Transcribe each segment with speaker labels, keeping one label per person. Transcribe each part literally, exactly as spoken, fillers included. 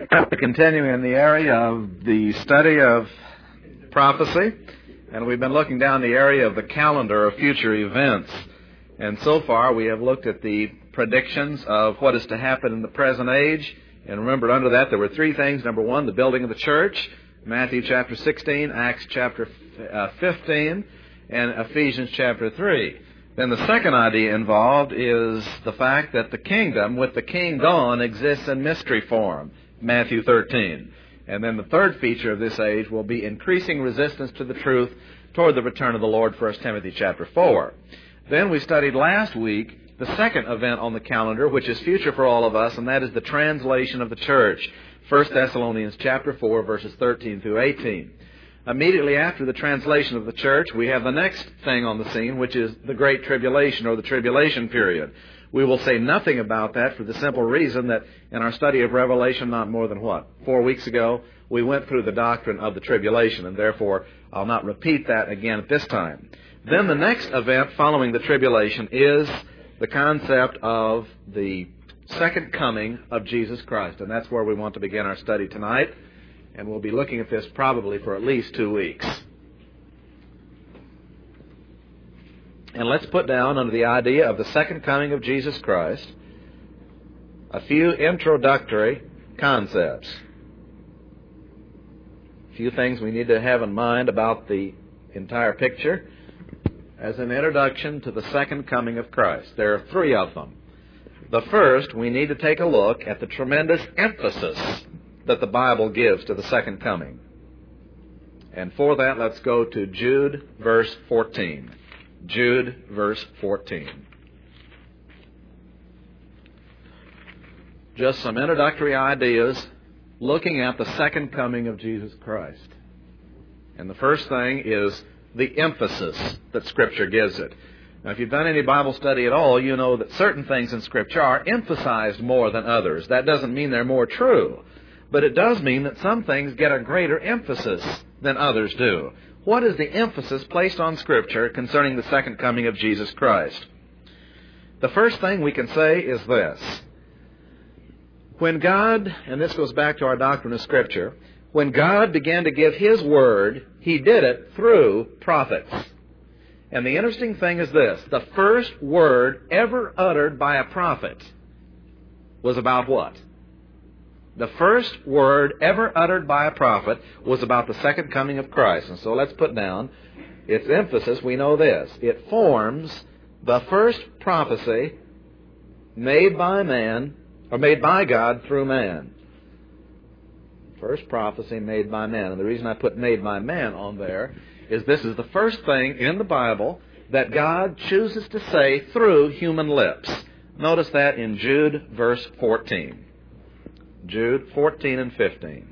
Speaker 1: Continuing in the area of the study of prophecy, and we've been looking down the area of the calendar of future events. And so far we have looked at the predictions of what is to happen in the present age. And remember, under that there were three things. Number one, the building of the church, Matthew chapter sixteen, Acts chapter fifteen, and Ephesians chapter three. Then the second idea involved is the fact that the kingdom, with the king gone, exists in mystery form, Matthew thirteen. And then the third feature of this age will be increasing resistance to the truth toward the return of the Lord, First Timothy chapter four. Then we studied last week the second event on the calendar, which is future for all of us, and that is the translation of the church, First Thessalonians chapter four, verses thirteen through eighteen. Immediately after the translation of the church, we have the next thing on the scene, which is the Great Tribulation, or the Tribulation period. We will say nothing about that for the simple reason that in our study of Revelation, not more than what, four weeks ago, we went through the doctrine of the tribulation, and therefore I'll not repeat that again at this time. Then the next event following the tribulation is the concept of the second coming of Jesus Christ, and that's where we want to begin our study tonight. And we'll be looking at this probably for at least two weeks. And let's put down under the idea of the second coming of Jesus Christ a few introductory concepts. A few things we need to have in mind about the entire picture as an introduction to the second coming of Christ. There are three of them. The first, we need to take a look at the tremendous emphasis that the Bible gives to the second coming. And for that, let's go to Jude, verse fourteen. Jude, verse fourteen. Just some introductory ideas looking at the second coming of Jesus Christ. And the first thing is the emphasis that Scripture gives it. Now, if you've done any Bible study at all, you know that certain things in Scripture are emphasized more than others. That doesn't mean they're more true. But it does mean that some things get a greater emphasis than others do. What is the emphasis placed on Scripture concerning the second coming of Jesus Christ? The first thing we can say is this. When God, and this goes back to our doctrine of Scripture, when God began to give His Word, He did it through prophets. And the interesting thing is this. The first word ever uttered by a prophet was about what? The first word ever uttered by a prophet was about the second coming of Christ. And so let's put down its emphasis. We know this. It forms the first prophecy made by man, or made by God through man. First prophecy made by man. And the reason I put made by man on there is this is the first thing in the Bible that God chooses to say through human lips. Notice that in Jude, verse fourteen. Jude fourteen and fifteen.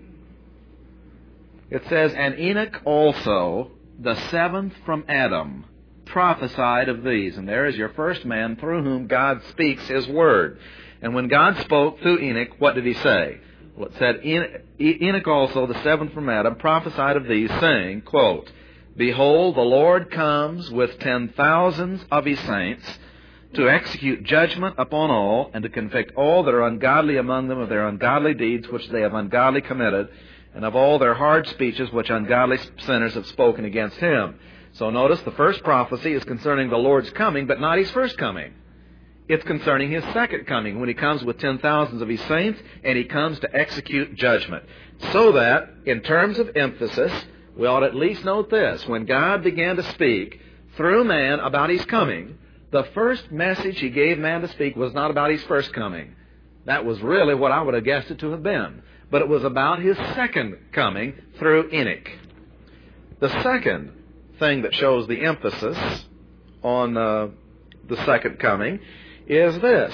Speaker 1: It says, And Enoch also, the seventh from Adam, prophesied of these. And there is your first man through whom God speaks His Word. And when God spoke through Enoch, what did He say? Well, it said, Enoch also, the seventh from Adam, prophesied of these, saying, quote, Behold, the Lord comes with ten thousands of His saints, to execute judgment upon all, and to convict all that are ungodly among them of their ungodly deeds which they have ungodly committed, and of all their hard speeches which ungodly sinners have spoken against Him. So notice the first prophecy is concerning the Lord's coming, but not His first coming. It's concerning His second coming, when He comes with ten thousands of His saints, and He comes to execute judgment. So that, in terms of emphasis, we ought at least note this. When God began to speak through man about His coming, the first message He gave man to speak was not about His first coming. That was really what I would have guessed it to have been. But it was about His second coming through Enoch. The second thing that shows the emphasis on uh, the second coming is this.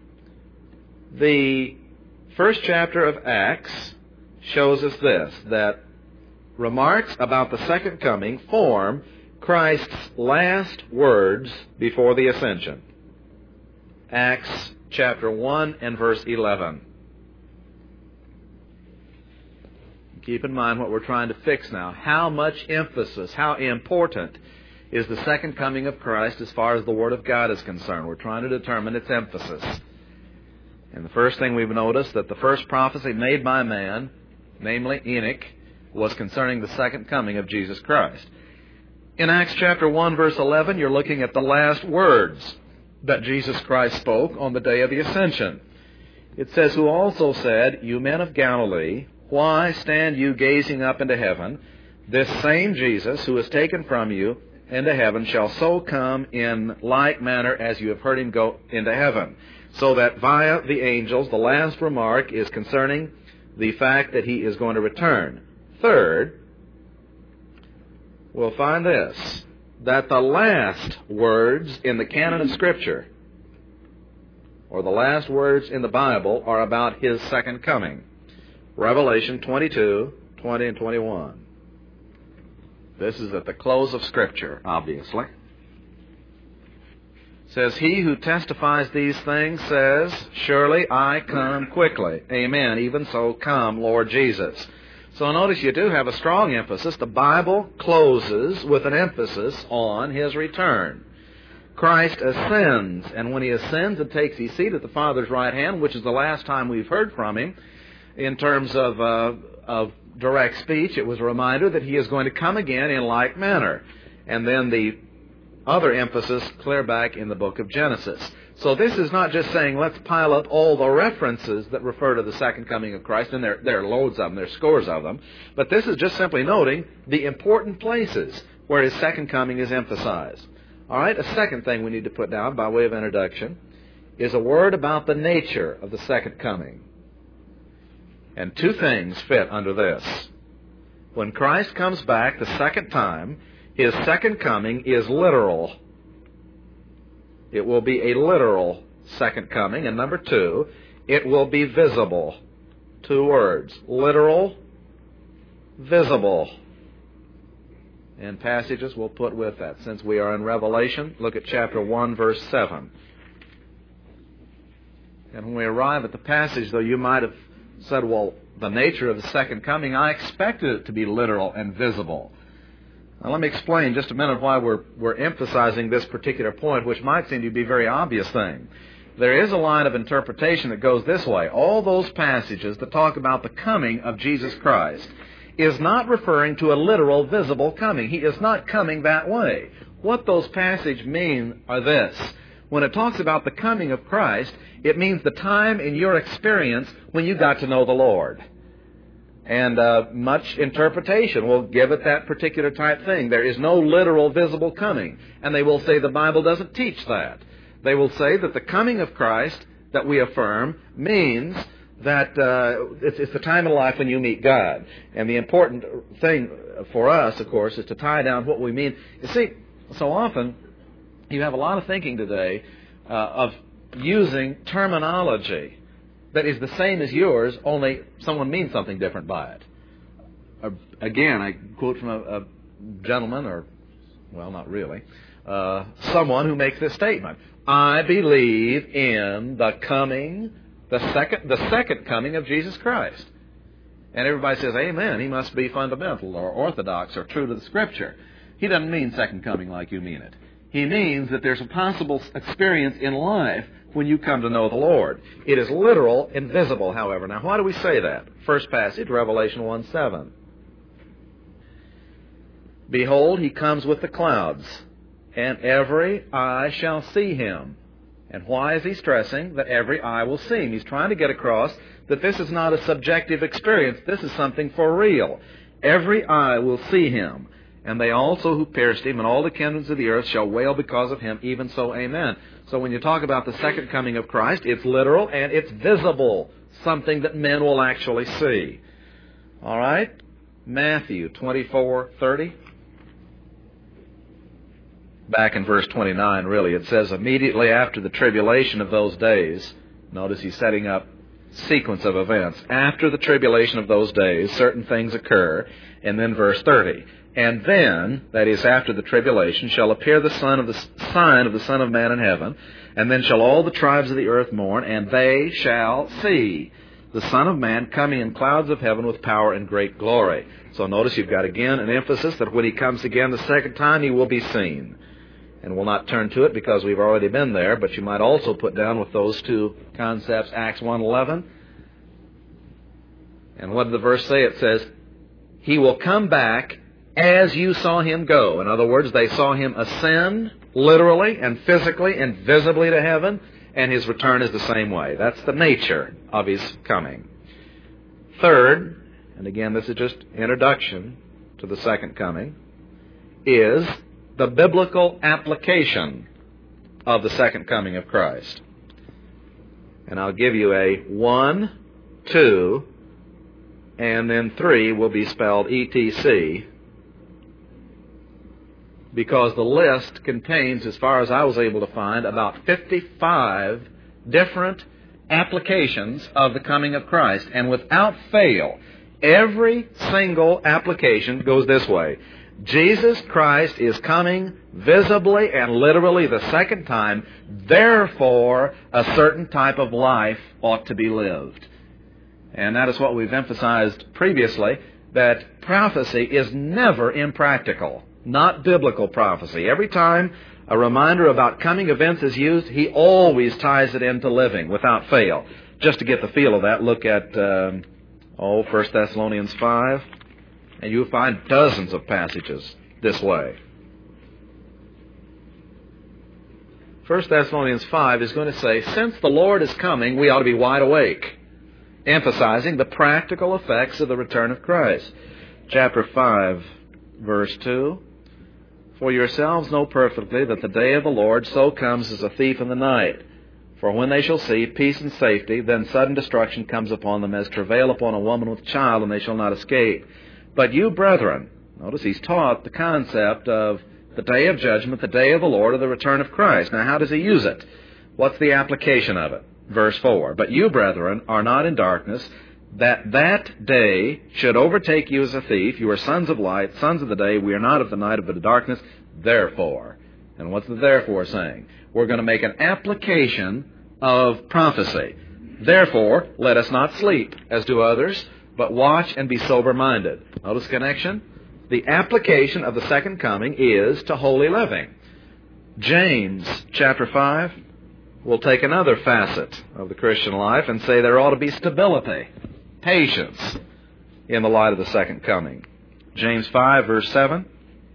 Speaker 1: The first chapter of Acts shows us this, that remarks about the second coming form Christ's last words before the ascension. Acts chapter one and verse eleven. Keep in mind what we're trying to fix now. How much emphasis, how important is the second coming of Christ as far as the Word of God is concerned? We're trying to determine its emphasis. And the first thing we've noticed, that the first prophecy made by man, namely Enoch, was concerning the second coming of Jesus Christ. In Acts chapter one, verse eleven, you're looking at the last words that Jesus Christ spoke on the day of the ascension. It says, who also said, you men of Galilee, why stand you gazing up into heaven? This same Jesus who is taken from you into heaven shall so come in like manner as you have heard him go into heaven. So that via the angels, the last remark is concerning the fact that he is going to return. Third, we'll find this, that the last words in the canon of Scripture, or the last words in the Bible, are about his second coming. Revelation twenty-two, twenty and twenty-one. This is at the close of Scripture, obviously. It says, he who testifies these things says, surely I come quickly. Amen. Even so come, Lord Jesus. So notice you do have a strong emphasis. The Bible closes with an emphasis on his return. Christ ascends, and when he ascends and takes his seat at the Father's right hand, which is the last time we've heard from him, in terms of, uh, of direct speech, it was a reminder that he is going to come again in like manner. And then the other emphasis clear back in the book of Genesis. So this is not just saying let's pile up all the references that refer to the second coming of Christ, and there, there are loads of them, there are scores of them, but this is just simply noting the important places where his second coming is emphasized. All right, a second thing we need to put down by way of introduction is a word about the nature of the second coming. And two things fit under this. When Christ comes back the second time, his second coming is literal. It will be a literal second coming. And number two, it will be visible. Two words. Literal, visible. And passages we'll put with that. Since we are in Revelation, look at chapter one, verse seven. And when we arrive at the passage, though you might have said, well, the nature of the second coming, I expected it to be literal and visible. Now, let me explain just a minute why we're, we're emphasizing this particular point, which might seem to be a very obvious thing. There is a line of interpretation that goes this way. All those passages that talk about the coming of Jesus Christ is not referring to a literal, visible coming. He is not coming that way. What those passages mean are this. When it talks about the coming of Christ, it means the time in your experience when you got to know the Lord. And uh, much interpretation will give it that particular type thing. There is no literal, visible coming. And they will say the Bible doesn't teach that. They will say that the coming of Christ that we affirm means that uh, it's, it's the time of life when you meet God. And the important thing for us, of course, is to tie down what we mean. You see, so often you have a lot of thinking today uh, of using terminology that is the same as yours, only someone means something different by it. Uh, again, I quote from a, a gentleman, or, well, not really, uh, someone who makes this statement. I believe in the coming, the second, the second coming of Jesus Christ. And everybody says, amen, he must be fundamental or orthodox or true to the Scripture. He doesn't mean second coming like you mean it. He means that there's a possible experience in life when you come to know the Lord. It is literal and visible, however. Now, why do we say that? First passage, Revelation one seven. Behold, he comes with the clouds, and every eye shall see him. And why is he stressing that every eye will see him? He's trying to get across that this is not a subjective experience. This is something for real. Every eye will see him. And they also who pierced him, and all the kindreds of the earth shall wail because of him, even so, amen. So when you talk about the second coming of Christ, it's literal and it's visible, something that men will actually see. All right? Matthew twenty-four thirty. Back in verse twenty-nine, really, it says, immediately after the tribulation of those days, notice he's setting up sequence of events. After the tribulation of those days, certain things occur. And then verse thirty. And then, that is after the tribulation, shall appear the son of the sign of the Son of Man in heaven, and then shall all the tribes of the earth mourn, and they shall see the Son of Man coming in clouds of heaven with power and great glory. So notice you've got again an emphasis that when he comes again the second time, he will be seen. And we'll not turn to it because we've already been there, but you might also put down with those two concepts Acts one eleven. And what did the verse say? It says, He will come back as you saw Him go. In other words, they saw Him ascend literally and physically and visibly to heaven, and His return is the same way. That's the nature of His coming. Third, and again this is just introduction to the second coming, is the biblical application of the second coming of Christ. And I'll give you a one, two, and then three will be spelled E T C, because the list contains, as far as I was able to find, about fifty-five different applications of the coming of Christ. And without fail, every single application goes this way. Jesus Christ is coming visibly and literally the second time. Therefore, a certain type of life ought to be lived. And that is what we've emphasized previously, that prophecy is never impractical, not biblical prophecy. Every time a reminder about coming events is used, he always ties it into living without fail. Just to get the feel of that, look at um, oh, First Thessalonians five. And you'll find dozens of passages this way. First Thessalonians five is going to say, since the Lord is coming, we ought to be wide awake, emphasizing the practical effects of the return of Christ. Chapter five, verse two, For yourselves know perfectly that the day of the Lord so comes as a thief in the night. For when they shall see peace and safety, then sudden destruction comes upon them as travail upon a woman with child, and they shall not escape. But you, brethren, notice he's taught the concept of the day of judgment, the day of the Lord, or the return of Christ. Now, how does he use it? What's the application of it? Verse four, But you, brethren, are not in darkness, that that day should overtake you as a thief. You are sons of light, sons of the day. We are not of the night, but of darkness. Therefore, and what's the therefore saying? We're going to make an application of prophecy. Therefore, let us not sleep, as do others, but watch and be sober-minded. Notice connection? The application of the second coming is to holy living. James chapter five will take another facet of the Christian life and say there ought to be stability, patience, in the light of the second coming. James five, verse seven.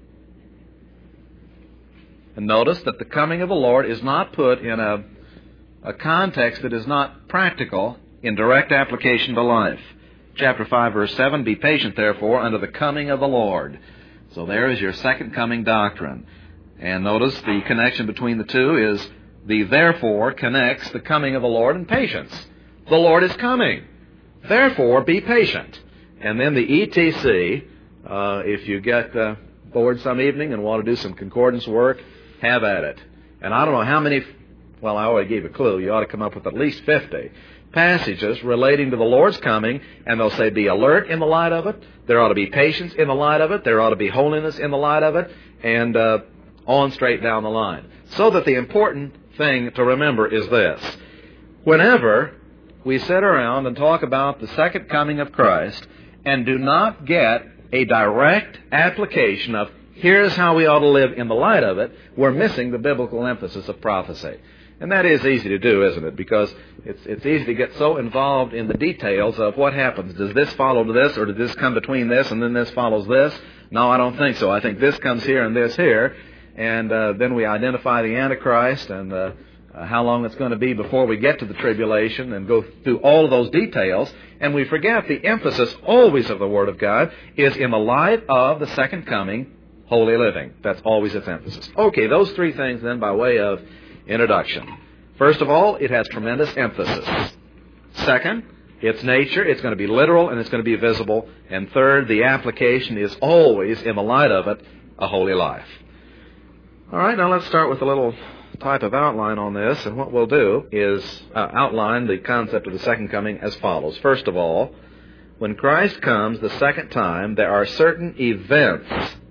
Speaker 1: And notice that the coming of the Lord is not put in a, a context that is not practical in direct application to life. Chapter five, verse seven, Be patient, therefore, unto the coming of the Lord. So there is your second coming doctrine. And notice the connection between the two is the therefore connects the coming of the Lord and patience. The Lord is coming. Therefore, be patient. And then the E T C, uh, if you get uh, bored some evening and want to do some concordance work, have at it. And I don't know how many, well, I already gave a clue. You ought to come up with at least fifty passages relating to the Lord's coming, and they'll say be alert in the light of it, there ought to be patience in the light of it, there ought to be holiness in the light of it, and uh, on straight down the line. So that the important thing to remember is this. Whenever we sit around and talk about the second coming of Christ and do not get a direct application of here's how we ought to live in the light of it, we're missing the biblical emphasis of prophecy. And that is easy to do, isn't it? Because it's it's easy to get so involved in the details of what happens. Does this follow to this, or does this come between this, and then this follows this? No, I don't think so. I think this comes here and this here. And uh, then we identify the Antichrist and uh, uh, how long it's going to be before we get to the tribulation and go through all of those details. And we forget the emphasis always of the Word of God is in the light of the second coming, holy living. That's always its emphasis. Okay, those three things then by way of introduction. First of all, it has tremendous emphasis. Second, its nature, it's going to be literal and it's going to be visible. And third, the application is always, in the light of it, a holy life. All right, now let's start with a little type of outline on this. And what we'll do is uh, outline the concept of the second coming as follows. First of all, when Christ comes the second time, there are certain events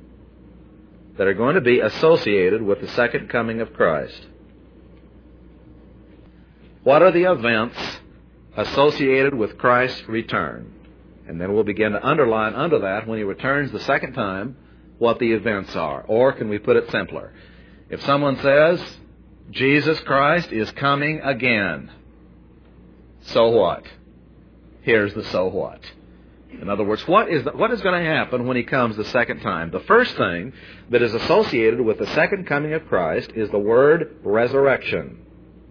Speaker 1: that are going to be associated with the second coming of Christ. What are the events associated with Christ's return? And then we'll begin to underline under that, when He returns the second time, what the events are. Or can we put it simpler? If someone says, Jesus Christ is coming again, so what? Here's the so what. In other words, what is the, what is going to happen when He comes the second time? The first thing that is associated with the second coming of Christ is the word resurrection.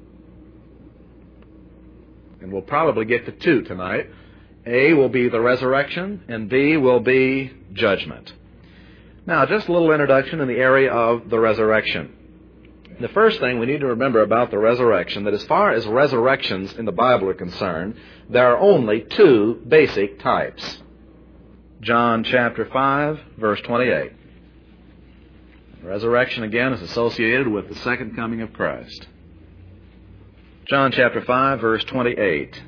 Speaker 1: And we'll probably get to two tonight. A will be the resurrection, and B will be judgment. Now, just a little introduction in the area of the resurrection. The first thing we need to remember about the resurrection, that as far as resurrections in the Bible are concerned, there are only two basic types. John chapter five, verse twenty-eight. Resurrection, again, is associated with the second coming of Christ. John chapter five, verse twenty-eight.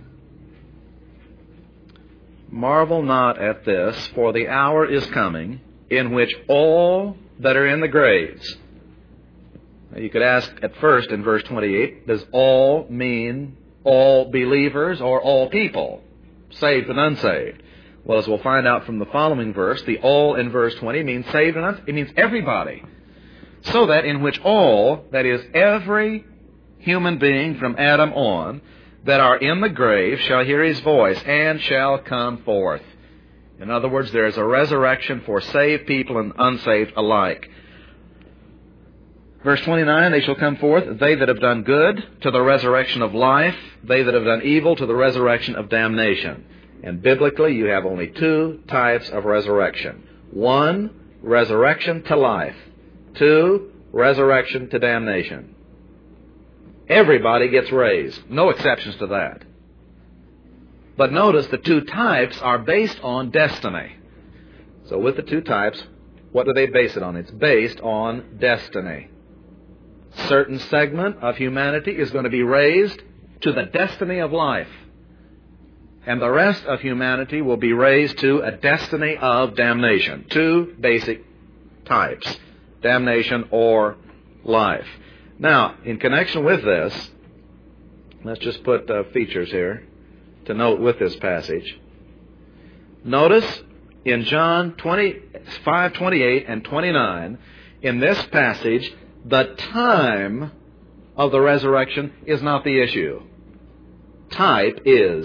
Speaker 1: Marvel not at this, for the hour is coming, in which all that are in the graves. Now, you could ask at first in verse twenty-eight, does all mean all believers or all people, saved and unsaved? Well, as we'll find out from the following verse, the all in verse twenty means saved and unsaved. It means everybody. So that in which all, that is every human being from Adam on, that are in the grave shall hear His voice and shall come forth. In other words, there is a resurrection for saved people and unsaved alike. Verse twenty-nine, they shall come forth, they that have done good, to the resurrection of life, they that have done evil, to the resurrection of damnation. And biblically, you have only two types of resurrection. One, resurrection to life. Two, resurrection to damnation. Everybody gets raised. No exceptions to that. But notice the two types are based on destiny. So with the two types, what do they base it on? It's based on destiny. Certain segment of humanity is going to be raised to the destiny of life. And the rest of humanity will be raised to a destiny of damnation. Two basic types, damnation or life. Now, in connection with this, let's just put uh, features here to note with this passage. Notice in John five twenty-eight and twenty-nine, in this passage, the time of the resurrection is not the issue. Type is.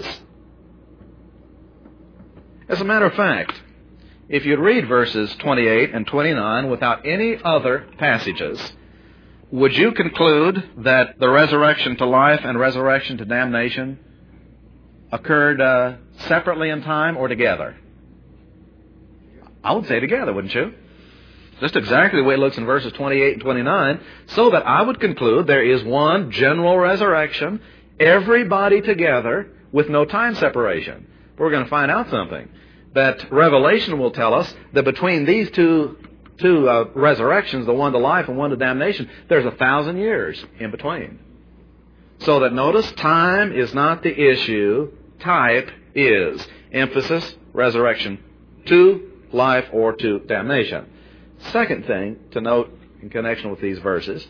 Speaker 1: As a matter of fact, if you read verses twenty-eight and twenty-nine without any other passages, would you conclude that the resurrection to life and resurrection to damnation occurred uh, separately in time or together? I would say together, wouldn't you? Just exactly the way it looks in verses twenty-eight and twenty-nine, so that I would conclude there is one general resurrection, everybody together with no time separation. But we're going to find out something. That Revelation will tell us that between these two two uh, resurrections, the one to life and one to damnation, there's a thousand years in between. So that notice, time is not the issue, type is. Emphasis, resurrection to life or to damnation. Second thing to note in connection with these verses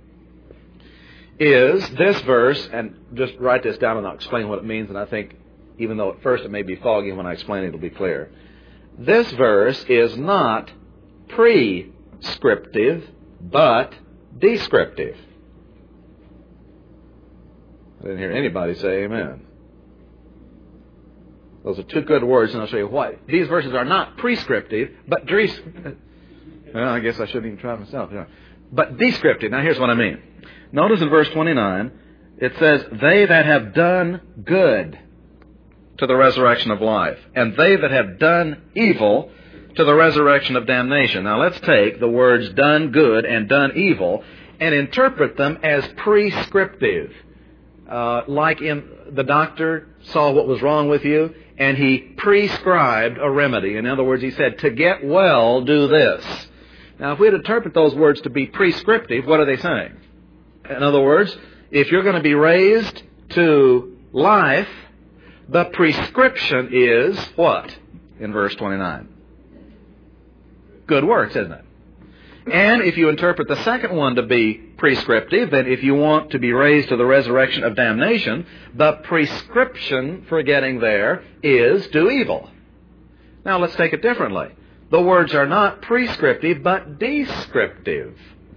Speaker 1: is this verse, and just write this down and I'll explain what it means, and I think even though at first it may be foggy, when I explain it, it'll be clear. This verse is not prescriptive, but descriptive. I didn't hear anybody say amen. Those are two good words, and I'll show you why. These verses are not prescriptive, but descriptive. Well, I guess I shouldn't even try myself. Yeah. But descriptive. Now, here's what I mean. Notice in verse twenty-nine, it says, they that have done good to the resurrection of life, and they that have done evil to the resurrection of damnation. Now, let's take the words done good and done evil and interpret them as prescriptive. Uh, like in the doctor saw what was wrong with you, and he prescribed a remedy. In other words, he said, to get well, do this. Now, if we'd interpret those words to be prescriptive, what are they saying? In other words, if you're going to be raised to life, the prescription is what? In verse twenty-nine. Good works, isn't it? And if you interpret the second one to be prescriptive, then if you want to be raised to the resurrection of damnation, the prescription for getting there is do evil. Now let's take it differently. The words are not prescriptive, but descriptive.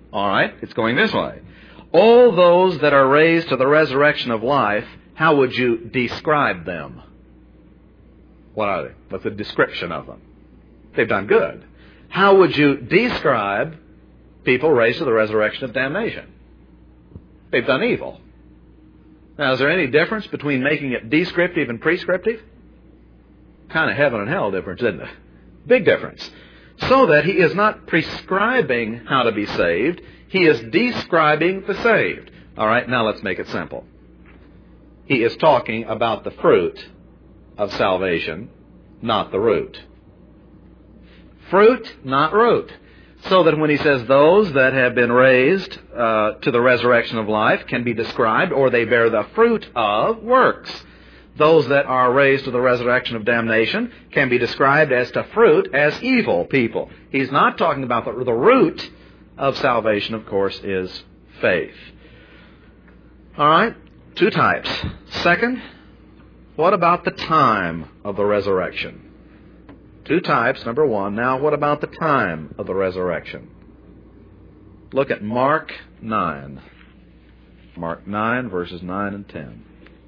Speaker 1: All right? It's going this way. All those that are raised to the resurrection of life, how would you describe them? What are they? What's the description of them? They've done good. How would you describe people raised to the resurrection of damnation? They've done evil. Now, is there any difference between making it descriptive and prescriptive? Kind of heaven and hell difference, isn't it? Big difference. So that he is not prescribing how to be saved. He is describing the saved. All right, now let's make it simple. He is talking about the fruit of salvation, not the root. Fruit, not root. So that when he says those that have been raised uh, to the resurrection of life can be described, or they bear the fruit of works. Those that are raised to the resurrection of damnation can be described as to fruit as evil people. He's not talking about the, the root of salvation, of course, is faith. All right, two types. Second, what about the time of the resurrection? Two types, number one. Now, what about the time of the resurrection? Look at Mark nine. Mark nine, verses nine and ten.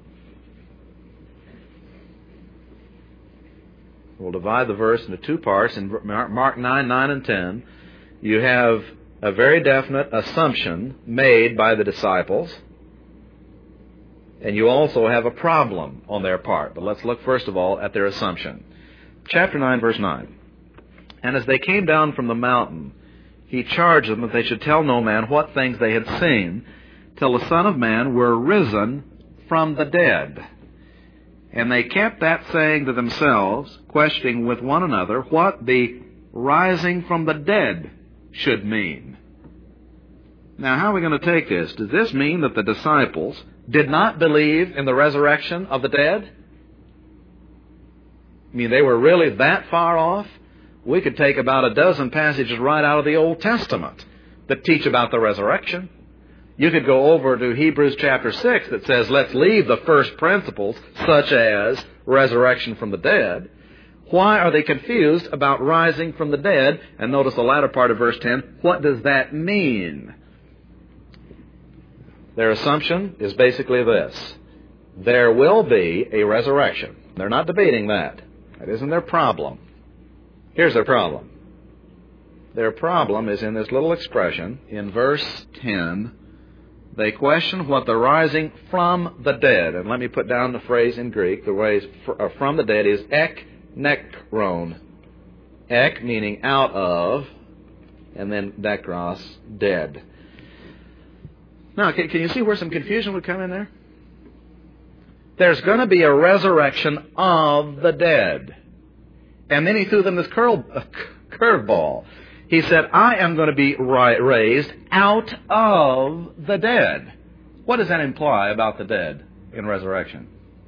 Speaker 1: We'll divide the verse into two parts. In Mark nine, nine and ten, you have a very definite assumption made by the disciples, and you also have a problem on their part. But let's look first of all at their assumption. Chapter nine, verse nine. And as they came down from the mountain, he charged them that they should tell no man what things they had seen, till the Son of Man were risen from the dead. And they kept that saying to themselves, questioning with one another what the rising from the dead should mean. Now, how are we going to take this? Does this mean that the disciples did not believe in the resurrection of the dead? I mean, they were really that far off? We could take about a dozen passages right out of the Old Testament that teach about the resurrection. You could go over to Hebrews chapter six that says, let's leave the first principles, such as resurrection from the dead. Why are they confused about rising from the dead? And notice the latter part of verse ten. What does that mean? Their assumption is basically this. There will be a resurrection. They're not debating that. That isn't their problem. Here's their problem. Their problem is in this little expression in verse ten. They question what the rising from the dead, and let me put down the phrase in Greek. The phrase from the dead is ek nekron. Ek meaning out of, and then nekros, dead. Now, can, can you see where some confusion would come in there? There's going to be a resurrection of the dead. And then he threw them this curl, uh, curveball. He said, I am going to be raised out of the dead. What does that imply about the dead in resurrection?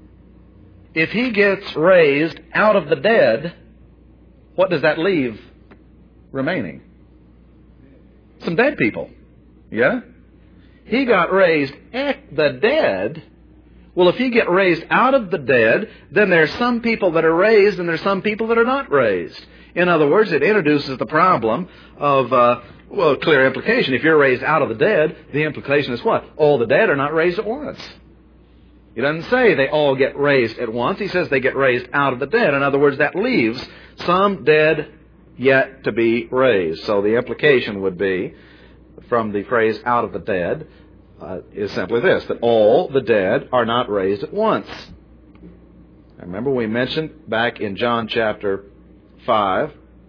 Speaker 1: If he gets raised out of the dead, what does that leave remaining? Some dead people. Yeah? He got raised at the dead. Well, if he get raised out of the dead, then there's some people that are raised and there's some people that are not raised. In other words, it introduces the problem of, uh, well, clear implication. If you're raised out of the dead, the implication is what? All the dead are not raised at once. He doesn't say they all get raised at once. He says they get raised out of the dead. In other words, that leaves some dead yet to be raised. So the implication would be, from the phrase out of the dead, uh, is simply this, that all the dead are not raised at once. I remember we mentioned back in John chapter five,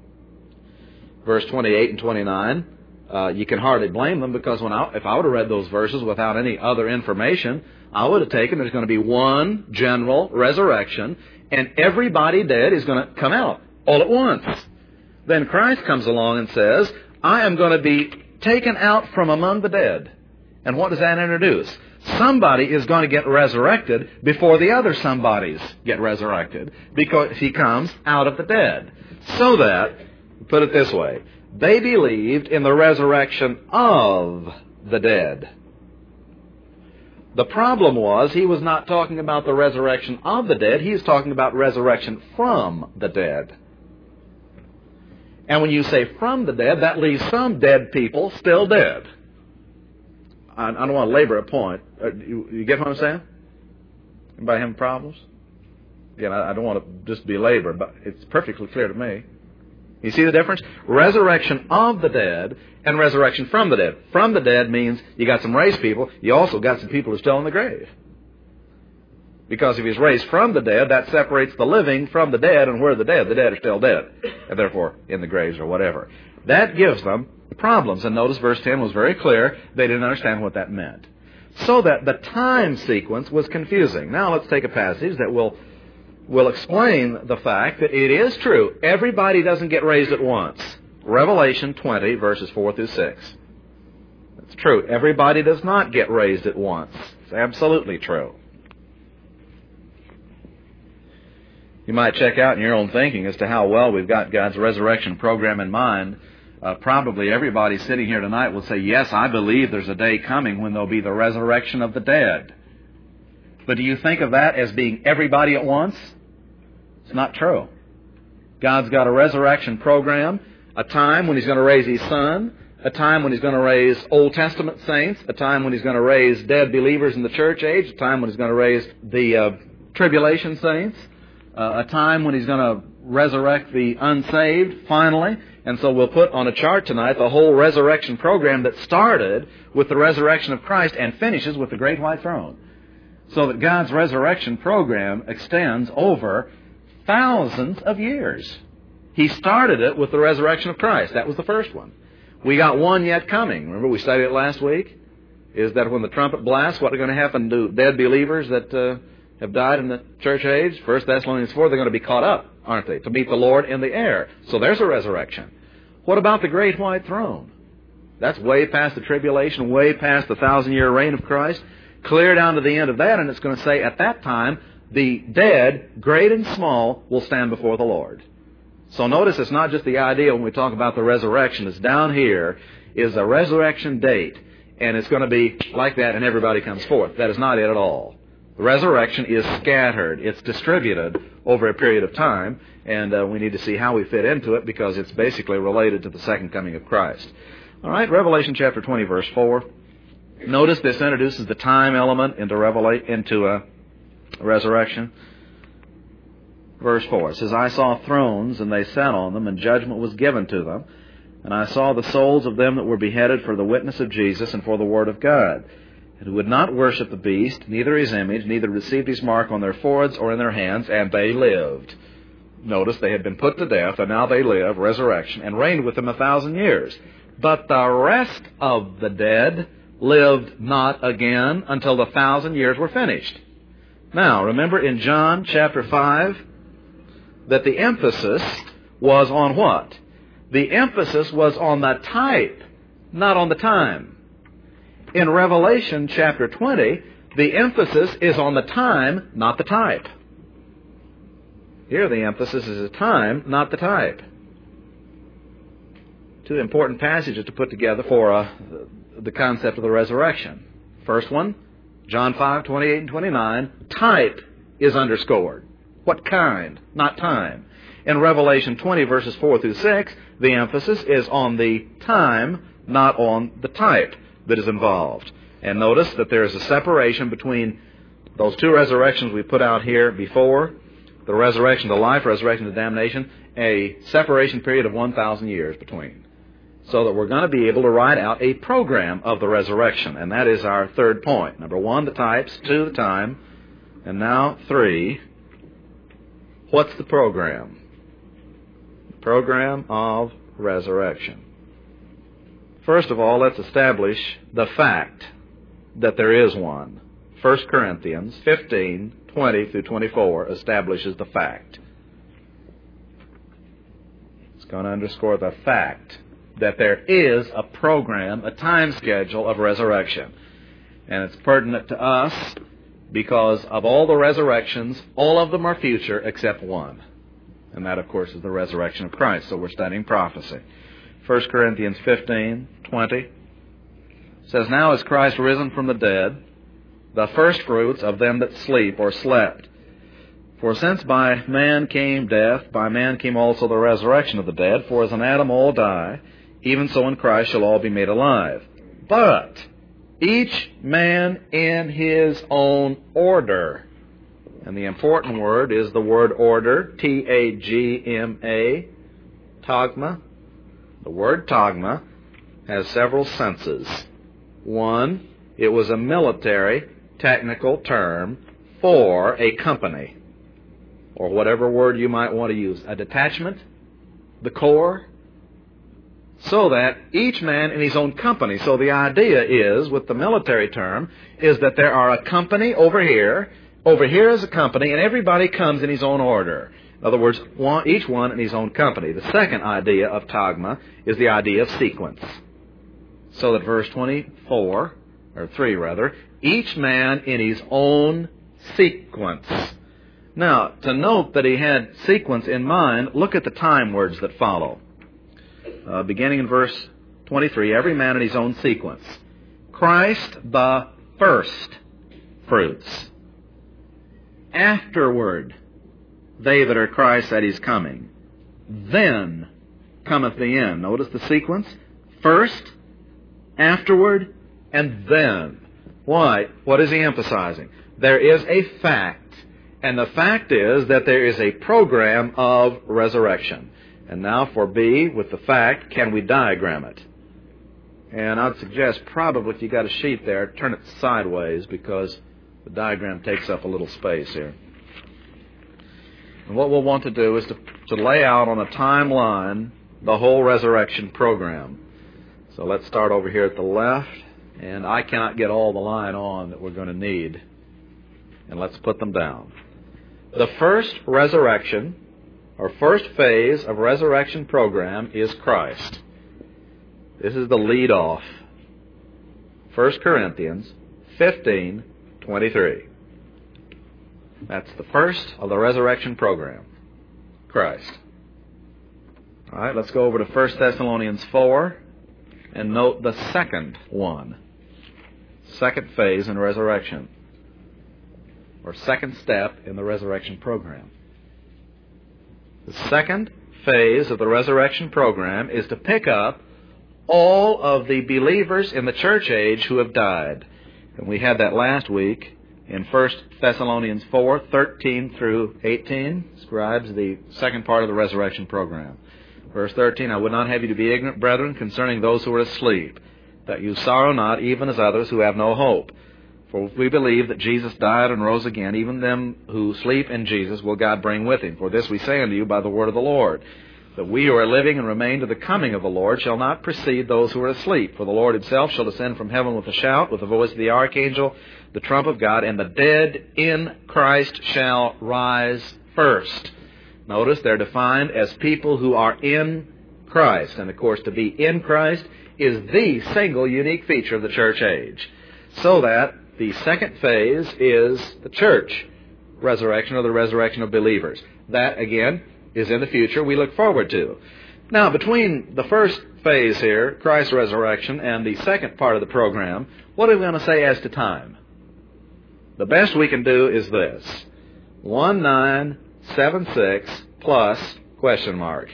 Speaker 1: verse twenty-eight and twenty-nine, uh, you can hardly blame them, because when I, if I would have read those verses without any other information, I would have taken there's going to be one general resurrection, and everybody dead is going to come out all at once. Then Christ comes along and says, I am going to be taken out from among the dead. And what does that introduce? Somebody is going to get resurrected before the other somebodies get resurrected, because he comes out of the dead. So that, put it this way, they believed in the resurrection of the dead. The problem was he was not talking about the resurrection of the dead. He is talking about resurrection from the dead. And when you say from the dead, that leaves some dead people still dead. I, I don't want to labor a point. Uh, you, you get what I'm saying? Anybody having problems? Again, I, I don't want to just belabor, but it's perfectly clear to me. You see the difference? Resurrection of the dead and resurrection from the dead. From the dead means you got some raised people. You also got some people who are still in the grave. Because if he's raised from the dead, that separates the living from the dead, and where are the dead? The dead are still dead, and therefore in the graves or whatever. That gives them problems. And notice verse ten was very clear. They didn't understand what that meant. So that the time sequence was confusing. Now let's take a passage that will, will explain the fact that it is true. Everybody doesn't get raised at once. Revelation twenty, verses four through six. It's true. Everybody does not get raised at once. It's absolutely true. You might check out in your own thinking as to how well we've got God's resurrection program in mind. Uh, probably everybody sitting here tonight will say, yes, I believe there's a day coming when there'll be the resurrection of the dead. But do you think of that as being everybody at once? It's not true. God's got a resurrection program, a time when He's going to raise His Son, a time when He's going to raise Old Testament saints, a time when He's going to raise dead believers in the church age, a time when He's going to raise the uh, tribulation saints, Uh, a time when He's going to resurrect the unsaved, finally. And so we'll put on a chart tonight the whole resurrection program that started with the resurrection of Christ and finishes with the great white throne. So that God's resurrection program extends over thousands of years. He started it with the resurrection of Christ. That was the first one. We got one yet coming. Remember we studied it last week? Is that when the trumpet blasts, what is going to happen to dead believers that Uh, have died in the church age? First Thessalonians four, they're going to be caught up, aren't they, to meet the Lord in the air. So there's a resurrection. What about the great white throne? That's way past the tribulation, way past the thousand-year reign of Christ, clear down to the end of that, and it's going to say at that time, the dead, great and small, will stand before the Lord. So notice it's not just the idea when we talk about the resurrection. It's down here is a resurrection date, and it's going to be like that and everybody comes forth. That is not it at all. The resurrection is scattered. It's distributed over a period of time, and uh, we need to see how we fit into it because it's basically related to the second coming of Christ. All right, Revelation chapter twenty, verse four. Notice this introduces the time element into, revela- into uh, resurrection. Verse four, it says, I saw thrones, and they sat on them, and judgment was given to them. And I saw the souls of them that were beheaded for the witness of Jesus and for the word of God, and who would not worship the beast, neither his image, neither received his mark on their foreheads or in their hands, and they lived. Notice they had been put to death, and now they live, resurrection, and reigned with them a thousand years. But the rest of the dead lived not again until the thousand years were finished. Now, remember in John chapter five that the emphasis was on what? The emphasis was on the type, not on the time. In Revelation chapter twenty, the emphasis is on the time, not the type. Here the emphasis is the time, not the type. Two important passages to put together for uh, the concept of the resurrection. First one, John five, twenty-eight and twenty-nine, type is underscored. What kind? Not time. In Revelation twenty, verses four through six, the emphasis is on the time, not on the type that is involved. And notice that there is a separation between those two resurrections we put out here before, the resurrection to life, resurrection to damnation, a separation period of one thousand years between. So that we're going to be able to write out a program of the resurrection. And that is our third point. Number one, the types. Two, the time. And now, three, what's the program? The program of resurrection. First of all, let's establish the fact that there is one. First Corinthians fifteen, twenty through twenty-four establishes the fact. It's going to underscore the fact that there is a program, a time schedule of resurrection. And it's pertinent to us because of all the resurrections, all of them are future except one. And that, of course, is the resurrection of Christ. So we're studying prophecy. First Corinthians fifteen, twenty says, Now is Christ risen from the dead, the firstfruits of them that sleep or slept. For since by man came death, by man came also the resurrection of the dead. For as in Adam all die, even so in Christ shall all be made alive. But each man in his own order. And the important word is the word order, T A G M A, tagma. The word tagma has several senses. One, it was a military technical term for a company, or whatever word you might want to use, a detachment, the corps, so that each man in his own company. So the idea is, with the military term, is that there are a company over here, over here is a company, and everybody comes in his own order. In other words, one, each one in his own company. The second idea of tagma is the idea of sequence. So that verse twenty-four, or three rather, each man in his own sequence. Now, to note that he had sequence in mind, look at the time words that follow. Uh, beginning in verse twenty-three, every man in his own sequence. Christ the first fruits. Afterward, they that are Christ at his coming. Then cometh the end. Notice the sequence. First, afterward, and then. Why? What is he emphasizing? There is a fact. And the fact is that there is a program of resurrection. And now for B, with the fact, can we diagram it? And I'd suggest probably if you got a sheet there, turn it sideways because the diagram takes up a little space here. And what we'll want to do is to, to lay out on a timeline the whole resurrection program. So let's start over here at the left. And I cannot get all the line on that we're going to need. And let's put them down. The first resurrection, or first phase of resurrection program is Christ. This is the lead off. First Corinthians fifteen twenty-three. That's the first of the resurrection program. Christ. All right, let's go over to First Thessalonians four and note the second one. Second phase in resurrection, or second step in the resurrection program. The second phase of the resurrection program is to pick up all of the believers in the church age who have died. And we had that last week in First Thessalonians four, thirteen through eighteen, describes the second part of the resurrection program. Verse thirteen, I would not have you to be ignorant, brethren, concerning those who are asleep, that you sorrow not, even as others who have no hope. For we believe that Jesus died and rose again, even them who sleep in Jesus will God bring with him. For this we say unto you by the word of the Lord, that we who are living and remain to the coming of the Lord shall not precede those who are asleep. For the Lord himself shall descend from heaven with a shout, with the voice of the archangel, the trump of God, and the dead in Christ shall rise first. Notice they're defined as people who are in Christ. And of course, to be in Christ is the single unique feature of the church age. So that the second phase is the church resurrection, or the resurrection of believers. That, again, is in the future we look forward to. Now, between the first phase here, Christ's resurrection, and the second part of the program, what are we going to say as to time? The best we can do is this. one nine seven six plus question mark.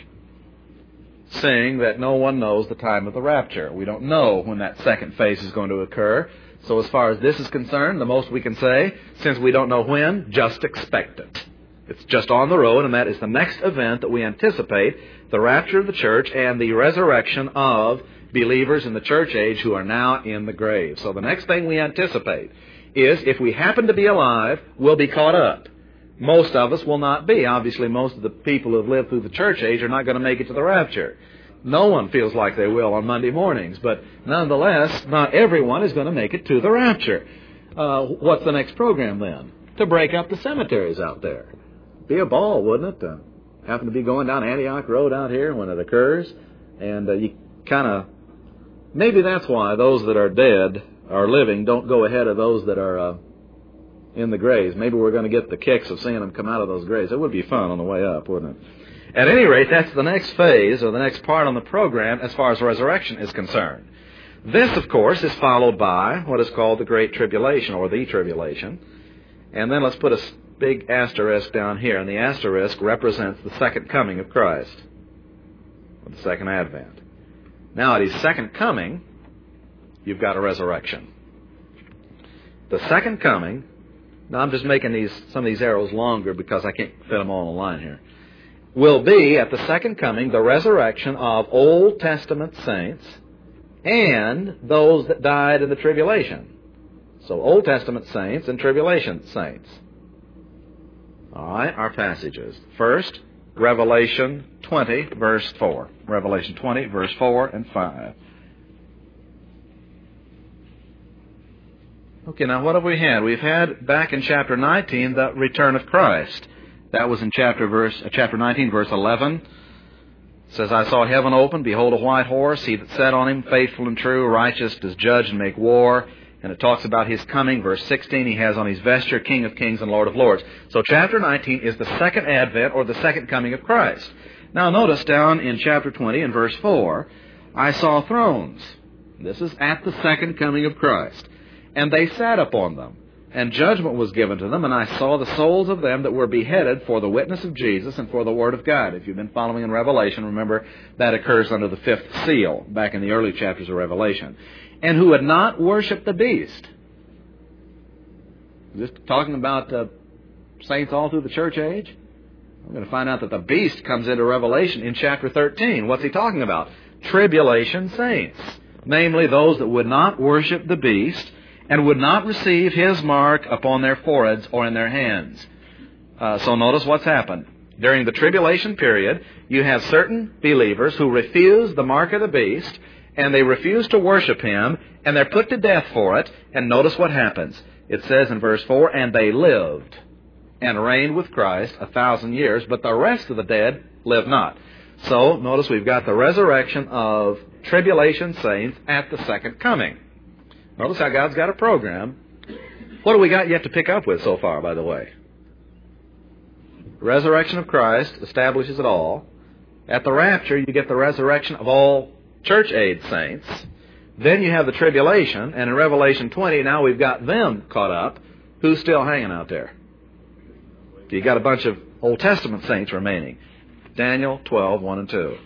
Speaker 1: Seeing that no one knows the time of the rapture. We don't know when that second phase is going to occur. So as far as this is concerned, the most we can say, since we don't know when, just expect it. It's just on the road, and that is the next event that we anticipate, the rapture of the church and the resurrection of believers in the church age who are now in the grave. So the next thing we anticipate is, if we happen to be alive, we'll be caught up. Most of us will not be. Obviously, most of the people who have lived through the church age are not going to make it to the rapture. No one feels like they will on Monday mornings, but nonetheless, not everyone is going to make it to the rapture. Uh, what's the next program then? To break up the cemeteries out there. Be a ball, wouldn't it? To happen to be going down Antioch Road out here when it occurs, and uh, you kind of, maybe that's why those that are dead or living don't go ahead of those that are uh, in the graves. Maybe we're going to get the kicks of seeing them come out of those graves. It would be fun on the way up, wouldn't it? At any rate, that's the next phase, or the next part on the program as far as resurrection is concerned. This, of course, is followed by what is called the Great Tribulation, or the Tribulation. And then let's put a big asterisk down here, and the asterisk represents the second coming of Christ, or the second advent. Now, at His second coming, you've got a resurrection. The second coming, now I'm just making these some of these arrows longer because I can't fit them all in a line here, will be, at the second coming, the resurrection of Old Testament saints and those that died in the tribulation. So Old Testament saints and tribulation saints. All right, our passages. First, Revelation twenty, verse four. Revelation twenty, verse four and five. Okay, now what have we had? We've had, back in chapter nineteen, the return of Christ. That was in chapter verse, uh, chapter nineteen, verse eleven. It says, I saw heaven open, behold a white horse, he that sat on him, faithful and true, righteous, does judge and make war. And it talks about His coming. Verse sixteen, He has on His vesture, King of kings and Lord of lords. So chapter nineteen is the second advent, or the second coming of Christ. Now notice down in chapter twenty, in verse four, I saw thrones. This is at the second coming of Christ. And they sat upon them, and judgment was given to them, and I saw the souls of them that were beheaded for the witness of Jesus and for the word of God. If you've been following in Revelation, remember that occurs under the fifth seal, back in the early chapters of Revelation. And who had not worshipped the beast. Just talking about uh, saints all through the church age? We're going to find out that the beast comes into Revelation in chapter thirteen. What's he talking about? Tribulation saints. Namely, those that would not worship the beast and would not receive his mark upon their foreheads or in their hands. Uh, so notice what's happened. During the tribulation period, you have certain believers who refuse the mark of the beast, and they refuse to worship him, and they're put to death for it. And notice what happens. It says in verse four, and they lived and reigned with Christ a thousand years, but the rest of the dead live not. So notice we've got the resurrection of tribulation saints at the second coming. Notice how God's got a program. What do we got yet to pick up with so far, by the way? Resurrection of Christ establishes it all. At the rapture, you get the resurrection of all church-age saints. Then you have the tribulation, and in Revelation twenty, now we've got them caught up. Who's still hanging out there? You got a bunch of Old Testament saints remaining. Daniel twelve, one and two.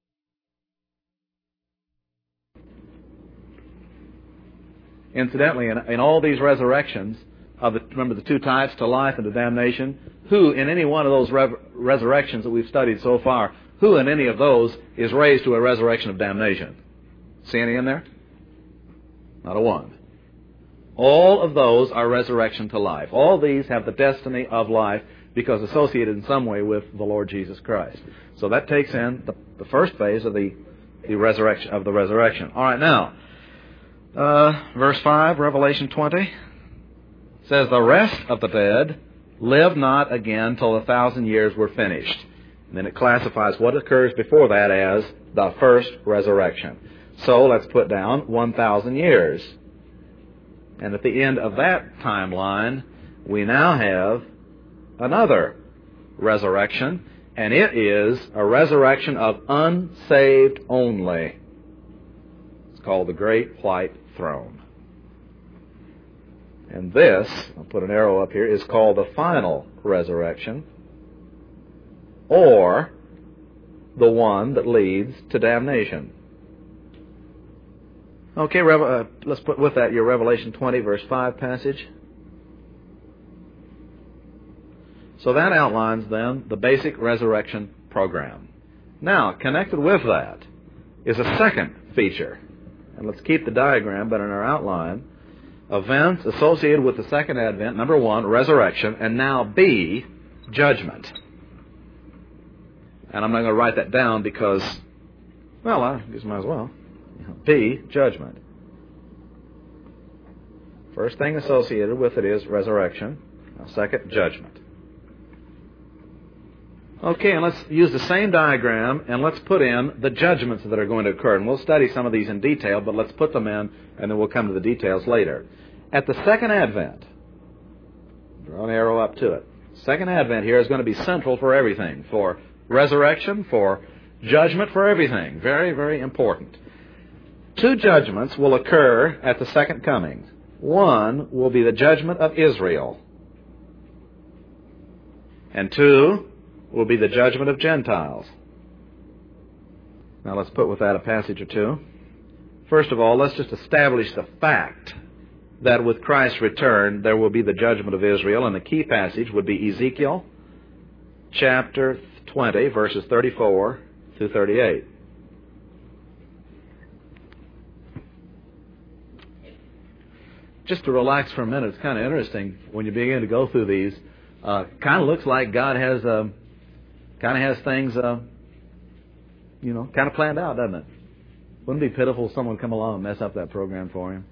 Speaker 1: Incidentally, in, in all these resurrections, of the, remember the two types, to life and to damnation, who in any one of those re- resurrections that we've studied so far, who in any of those is raised to a resurrection of damnation? See any in there? Not a one. All of those are resurrection to life. All these have the destiny of life because associated in some way with the Lord Jesus Christ. So that takes in the, the first phase of the, the resurrection of the resurrection. All right, now, uh, verse five, Revelation twenty, says, the rest of the dead live not again till a thousand years were finished. And then it classifies what occurs before that as the first resurrection. So let's put down one thousand years. And at the end of that timeline, we now have another resurrection, and it is a resurrection of unsaved only. It's called the Great White Throne. And this, I'll put an arrow up here, is called the final resurrection, or the one that leads to damnation. Okay, uh, let's put with that your Revelation twenty, verse five passage. So that outlines, then, the basic resurrection program. Now, connected with that is a second feature. And let's keep the diagram, but in our outline, events associated with the second advent. Number one, resurrection, and now B, judgment. And I'm not going to write that down because, well, I just might as well. B, judgment. First thing associated with it is resurrection. Now, second, judgment. Okay, and let's use the same diagram, and let's put in the judgments that are going to occur. And we'll study some of these in detail, but let's put them in, and then we'll come to the details later. At the second advent, draw an arrow up to it. Second advent here is going to be central for everything, for resurrection, for judgment, for everything. Very, very important. Two judgments will occur at the second coming. One will be the judgment of Israel. And two will be the judgment of Gentiles. Now let's put with that a passage or two. First of all, let's just establish the fact that with Christ's return there will be the judgment of Israel, and the key passage would be Ezekiel chapter twenty, verses thirty-four through thirty-eight. Just to relax for a minute, it's kind of interesting when you begin to go through these. Uh, kind of looks like God has uh, kind of has things, uh, you know, kind of planned out, doesn't it? Wouldn't it be pitiful if someone would come along and mess up that program for him?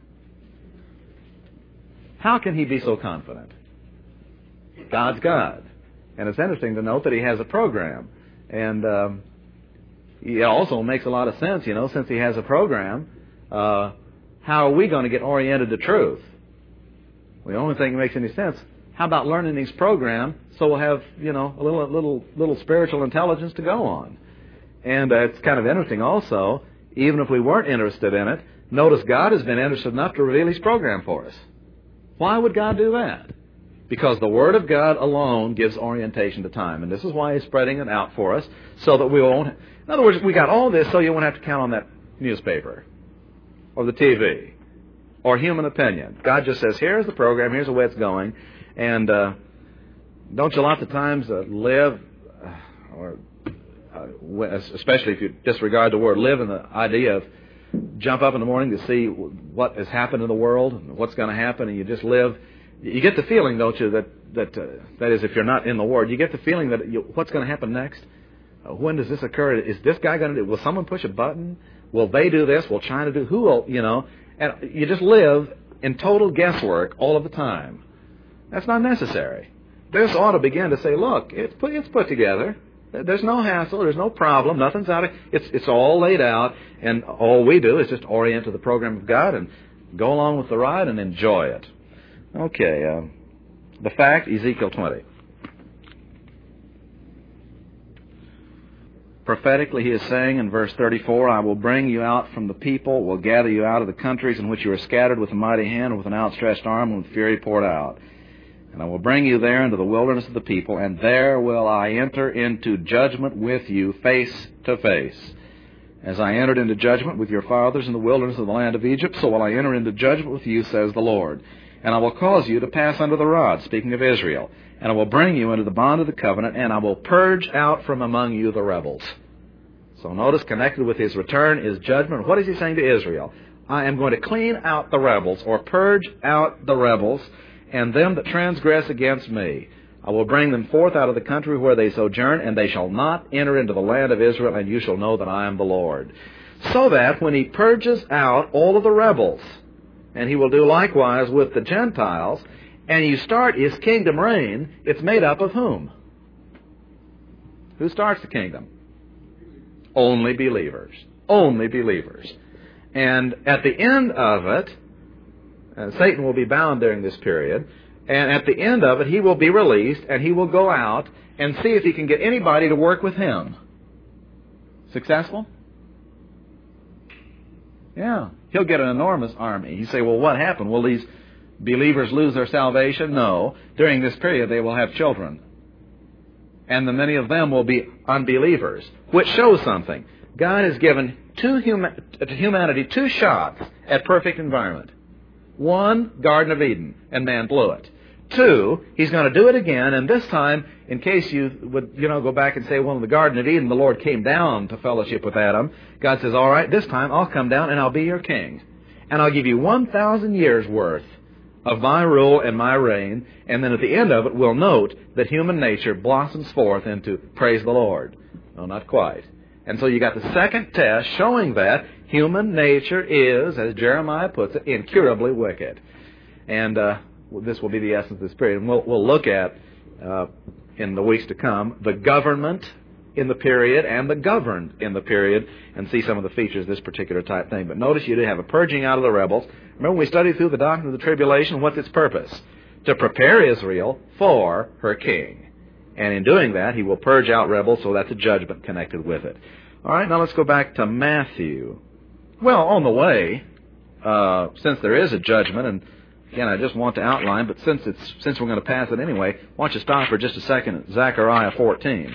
Speaker 1: How can he be so confident? God's God. And it's interesting to note that he has a program. And um, it also makes a lot of sense, you know, since he has a program, uh, how are we going to get oriented to truth? Well, the only thing that makes any sense, how about learning his program so we'll have, you know, a little little little spiritual intelligence to go on? And uh, it's kind of interesting also, even if we weren't interested in it, notice God has been interested enough to reveal his program for us. Why would God do that? Because the Word of God alone gives orientation to time. And this is why he's spreading it out for us, so that we won't... In other words, we got all this so you won't have to count on that newspaper, or the T V, or human opinion. God just says, here's the program, here's the way it's going. And uh, don't you lots of times uh, live, uh, or uh, especially if you disregard the word live, in the idea of jump up in the morning to see what has happened in the world, and what's going to happen, and you just live. You get the feeling, don't you, that, that, uh, that is, if you're not in the Word, you get the feeling that you, what's going to happen next? Uh, when does this occur? Is this guy going to do, will someone push a button? Will they do this? Will China do, who will, you know? And you just live in total guesswork all of the time. That's not necessary. This ought to begin to say, look, it's put, it's put together. There's no hassle. There's no problem. Nothing's out of, it's, it's all laid out, and all we do is just orient to the program of God and go along with the ride and enjoy it. Okay, uh, the fact, Ezekiel twenty. Prophetically, he is saying in verse thirty-four, I will bring you out from the people, will gather you out of the countries in which you are scattered with a mighty hand, with an outstretched arm, and with fury poured out. And I will bring you there into the wilderness of the people, and there will I enter into judgment with you face to face. As I entered into judgment with your fathers in the wilderness of the land of Egypt, so will I enter into judgment with you, says the Lord. And I will cause you to pass under the rod, speaking of Israel. And I will bring you into the bond of the covenant, and I will purge out from among you the rebels. So notice, connected with his return is judgment. What is he saying to Israel? I am going to clean out the rebels, or purge out the rebels, and them that transgress against me. I will bring them forth out of the country where they sojourn, and they shall not enter into the land of Israel, and you shall know that I am the Lord. So that when he purges out all of the rebels, and he will do likewise with the Gentiles, and you start his kingdom reign, it's made up of whom? Who starts the kingdom? Only believers. Only believers. And at the end of it, uh, Satan will be bound during this period, and at the end of it, he will be released, and he will go out and see if he can get anybody to work with him. Successful? Yeah. He'll get an enormous army. You say, well, what happened? Will these believers lose their salvation? No. During this period, they will have children. And the many of them will be unbelievers, which shows something. God has given to huma- to humanity two shots at perfect environment. One, Garden of Eden, and man blew it. Two, he's going to do it again, and this time, in case you would, you know, go back and say, well, in the Garden of Eden, the Lord came down to fellowship with Adam. God says, all right, this time I'll come down and I'll be your king. And I'll give you one thousand years worth of my rule and my reign, and then at the end of it, we'll note that human nature blossoms forth into praise the Lord. No, not quite. And so you got the second test showing that human nature is, as Jeremiah puts it, incurably wicked. And uh, this will be the essence of this period. And we'll, we'll look at, uh, in the weeks to come, the government in the period and the governed in the period, and see some of the features of this particular type thing. But notice you do have a purging out of the rebels. Remember, we studied through the doctrine of the tribulation. What's its purpose? To prepare Israel for her king. And in doing that, he will purge out rebels, so that's a judgment connected with it. All right, now let's go back to Matthew. Well, on the way, uh, since there is a judgment, and again, I just want to outline, but since it's since we're going to pass it anyway, why don't you stop for just a second at Zechariah fourteen.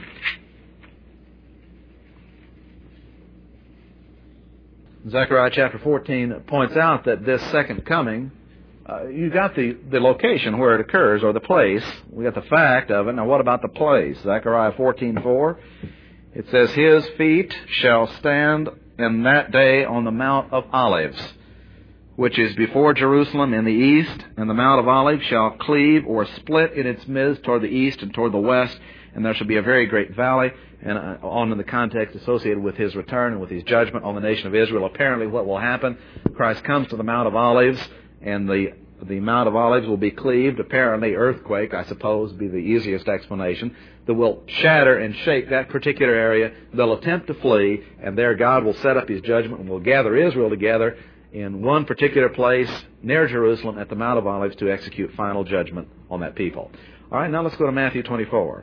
Speaker 1: Zechariah chapter fourteen points out that this second coming, uh, you got the, the location where it occurs, or the place. We got the fact of it. Now what about the place? Zechariah fourteen four. It says, His feet shall stand in that day on the Mount of Olives, which is before Jerusalem in the east, and the Mount of Olives shall cleave or split in its midst toward the east and toward the west, and there shall be a very great valley, and uh, on in the context associated with His return and with His judgment on the nation of Israel. Apparently what will happen, Christ comes to the Mount of Olives, and the the Mount of Olives will be cleaved. Apparently earthquake, I suppose, would be the easiest explanation, that will shatter and shake that particular area. They'll attempt to flee, and there God will set up His judgment and will gather Israel together in one particular place near Jerusalem at the Mount of Olives to execute final judgment on that people. All right, now let's go to Matthew twenty-four.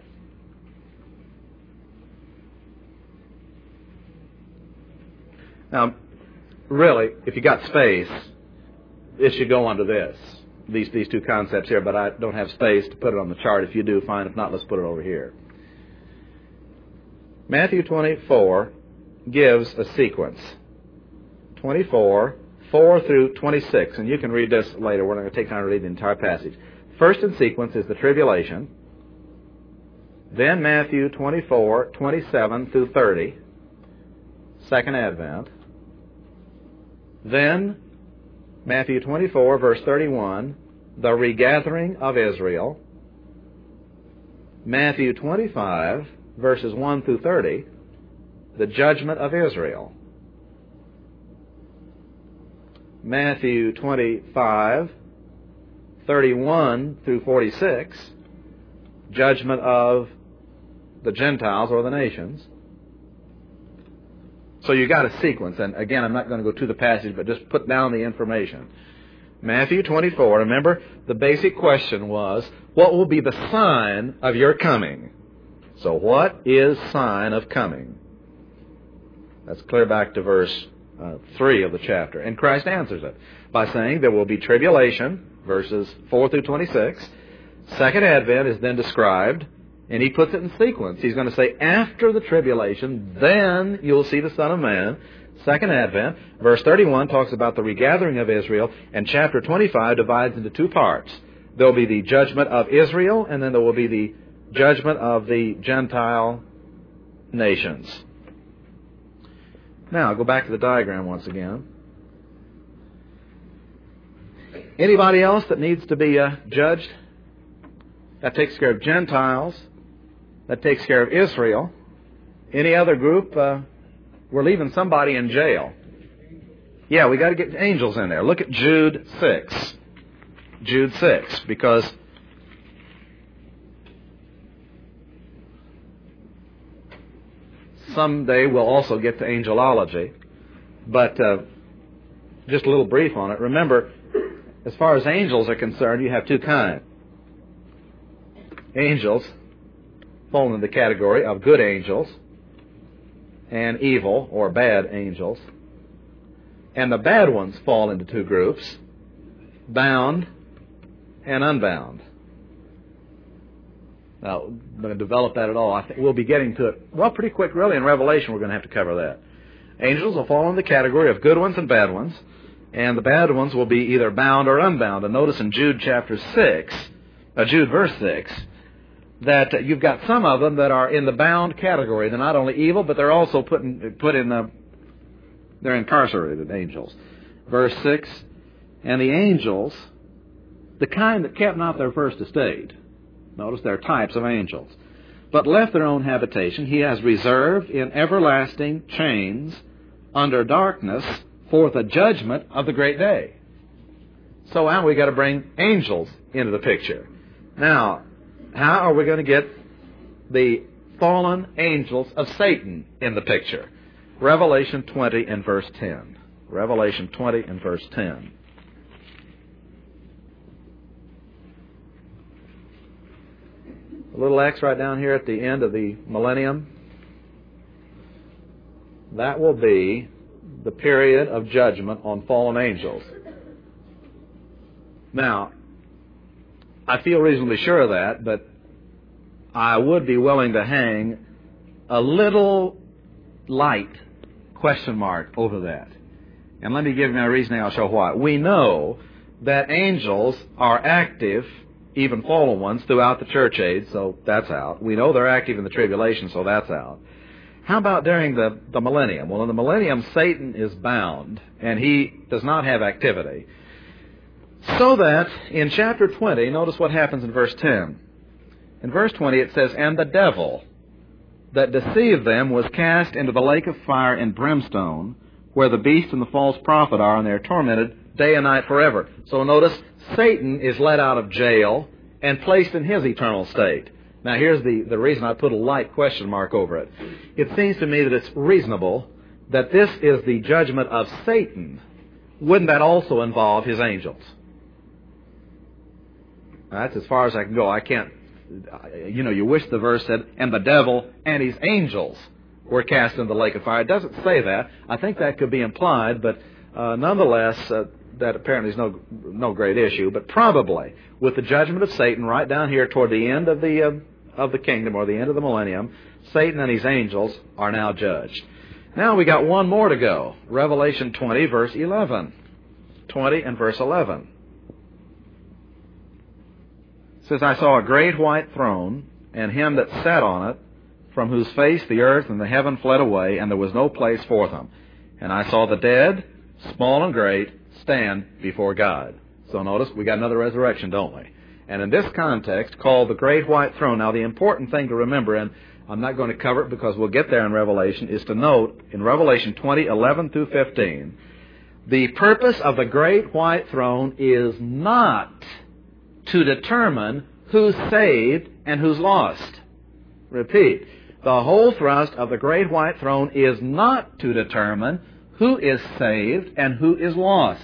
Speaker 1: Now, really, if you got space, it should go under this, these these two concepts here, but I don't have space to put it on the chart. If you do, fine. If not, let's put it over here. Matthew twenty-four gives a sequence. twenty-four, four through twenty-six, and you can read this later. We're not going to take time to read the entire passage. First in sequence is the tribulation. Then Matthew twenty-four, twenty-seven through thirty, second advent. Then Matthew twenty-four, verse thirty-one, the regathering of Israel. Matthew twenty-five, verses one through thirty, the judgment of Israel. Matthew twenty-five, thirty-one through forty-six, judgment of the Gentiles or the nations. So you got a sequence, and again, I'm not going to go to the passage, but just put down the information. Matthew twenty-four, remember, the basic question was, what will be the sign of your coming? So what is sign of coming? That's clear back to verse uh, three of the chapter. And Christ answers it by saying there will be tribulation, verses four through twenty-six. Second advent is then described, and He puts it in sequence. He's going to say, after the tribulation, then you'll see the Son of Man. Second advent. Verse thirty-one talks about the regathering of Israel, and chapter twenty-five divides into two parts. There will be the judgment of Israel, and then there will be the judgment of the Gentile nations. Now, go back to the diagram once again. Anybody else that needs to be uh, judged? That takes care of Gentiles. That takes care of Israel. Any other group? Uh, we're leaving somebody in jail. Yeah, we got to get angels in there. Look at Jude six. Jude six, because someday we'll also get to angelology. But uh, just a little brief on it. Remember, as far as angels are concerned, you have two kinds. Angels fall into the category of good angels and evil or bad angels. And the bad ones fall into two groups, bound and unbound. Now, I'm going to develop that at all. I think we'll be getting to it, well, pretty quick, really. In Revelation, we're going to have to cover that. Angels will fall in the category of good ones and bad ones, and the bad ones will be either bound or unbound. And notice in Jude chapter six, uh, Jude verse six, that uh, you've got some of them that are in the bound category. They're not only evil, but they're also put in, put in the, they're incarcerated angels. Verse six, and the angels, the kind that kept not their first estate. Notice they're types of angels. But left their own habitation, He has reserved in everlasting chains under darkness for the judgment of the great day. So now we've got to bring angels into the picture. Now, how are we going to get the fallen angels of Satan in the picture? Revelation twenty and verse ten. Revelation twenty and verse ten. A little X right down here at the end of the millennium. That will be the period of judgment on fallen angels. Now, I feel reasonably sure of that, but I would be willing to hang a little light question mark over that. And let me give you my reasoning, I'll show why. We know that angels are active, even fallen ones, throughout the church age, so that's out. We know they're active in the tribulation, so that's out. How about during the, the millennium? Well, in the millennium, Satan is bound, and he does not have activity. So that in chapter twenty, notice what happens in verse ten. In verse twenty it says, "And the devil that deceived them was cast into the lake of fire and brimstone, where the beast and the false prophet are, and they are tormented day and night forever." So notice, Satan is let out of jail and placed in his eternal state. Now here's the, the reason I put a light question mark over it. It seems to me that it's reasonable that this is the judgment of Satan. Wouldn't that also involve his angels? That's as far as I can go. I can't, you know, you wish the verse said, "And the devil and his angels were cast into the lake of fire." It doesn't say that. I think that could be implied, but uh, nonetheless, uh, that apparently is no no great issue. But probably, with the judgment of Satan right down here toward the end of the uh, of the kingdom, or the end of the millennium, Satan and his angels are now judged. Now we got one more to go. Revelation twenty, verse eleven. twenty and verse eleven. It says, "I saw a great white throne, and him that sat on it, from whose face the earth and the heaven fled away, and there was no place for them. And I saw the dead, small and great, stand before God." So notice, we got another resurrection, don't we? And in this context, called the Great White Throne. Now, the important thing to remember, and I'm not going to cover it because we'll get there in Revelation, is to note in Revelation twenty, eleven through fifteen, the purpose of the Great White Throne is not to determine who's saved and who's lost. Repeat, the whole thrust of the Great White Throne is not to determine who is saved and who is lost.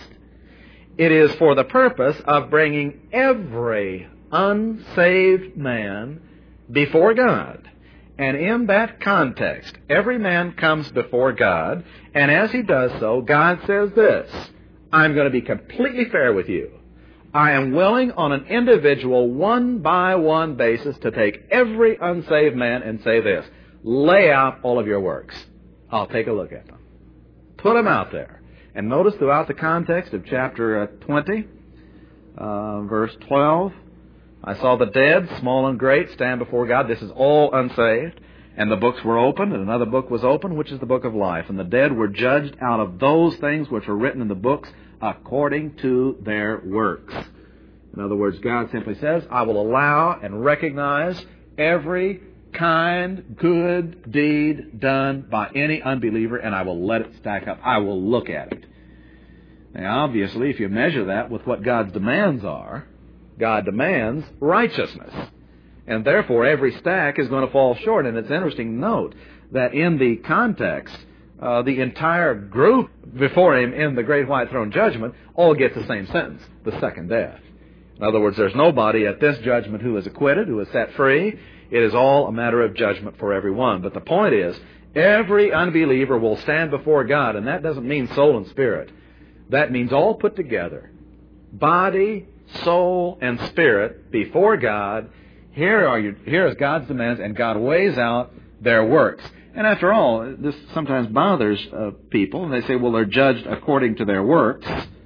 Speaker 1: It is for the purpose of bringing every unsaved man before God. And in that context, every man comes before God, and as he does so, God says this, "I'm going to be completely fair with you. I am willing on an individual, one-by-one basis to take every unsaved man and say this, lay out all of your works. I'll take a look at them. Put them out there." And notice throughout the context of chapter uh, twenty, uh, verse twelve, "I saw the dead, small and great, stand before God." This is all unsaved. "And the books were opened, and another book was opened, which is the book of life. And the dead were judged out of those things which were written in the books according to their works." In other words, God simply says, I will allow and recognize every kind, good deed done by any unbeliever, and I will let it stack up. I will look at it. Now, obviously, if you measure that with what God's demands are, God demands righteousness. And therefore, every stack is going to fall short. And it's interesting to note that in the context, uh, the entire group before him in the Great White Throne judgment all gets the same sentence, the second death. In other words, there's nobody at this judgment who is acquitted, who is set free. It is all a matter of judgment for everyone. But the point is, every unbeliever will stand before God, and that doesn't mean soul and spirit. That means all put together, body, soul, and spirit before God. Here are your, here is God's demands, and God weighs out their works. And after all, this sometimes bothers uh, people, and they say, well, they're judged according to their works.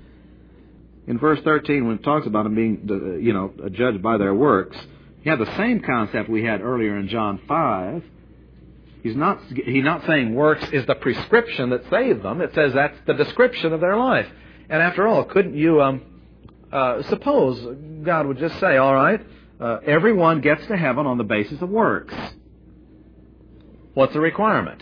Speaker 1: In verse thirteen, when it talks about them being, uh, you know, judged by their works, you have the same concept we had earlier in John five. He's not, he's not saying works is the prescription that saved them. It says that's the description of their life. And after all, couldn't you, um, uh, suppose God would just say, all right, uh, everyone gets to heaven on the basis of works. What's the requirement?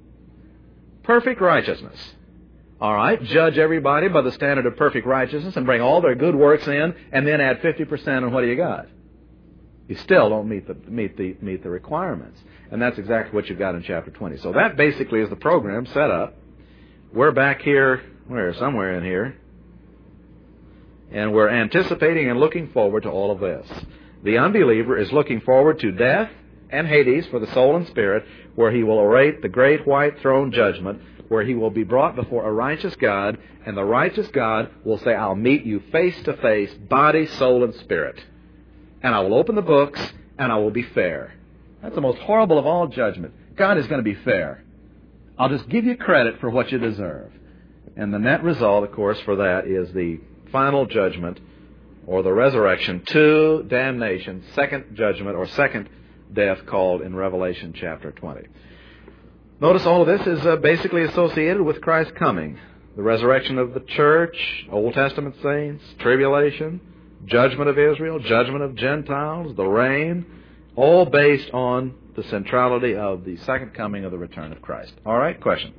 Speaker 1: Perfect righteousness. All right, judge everybody by the standard of perfect righteousness and bring all their good works in, and then add fifty percent, and what do you got? You still don't meet the meet the meet the requirements. And that's exactly what you've got in chapter twenty. So that basically is the program set up. We're back here, where? Somewhere in here. And we're anticipating and looking forward to all of this. The unbeliever is looking forward to death and Hades for the soul and spirit, where he will await the great white throne judgment, where he will be brought before a righteous God, and the righteous God will say, I'll meet you face to face, body, soul, and spirit. And I will open the books, and I will be fair. That's the most horrible of all judgment. God is going to be fair. I'll just give you credit for what you deserve. And the net result, of course, for that is the final judgment, or the resurrection to damnation, second judgment, or second death, called in Revelation chapter twenty. Notice all of this is uh, basically associated with Christ's coming. The resurrection of the church, Old Testament saints, tribulation, judgment of Israel, judgment of Gentiles, the reign, all based on the centrality of the second coming of the return of Christ. All right, question.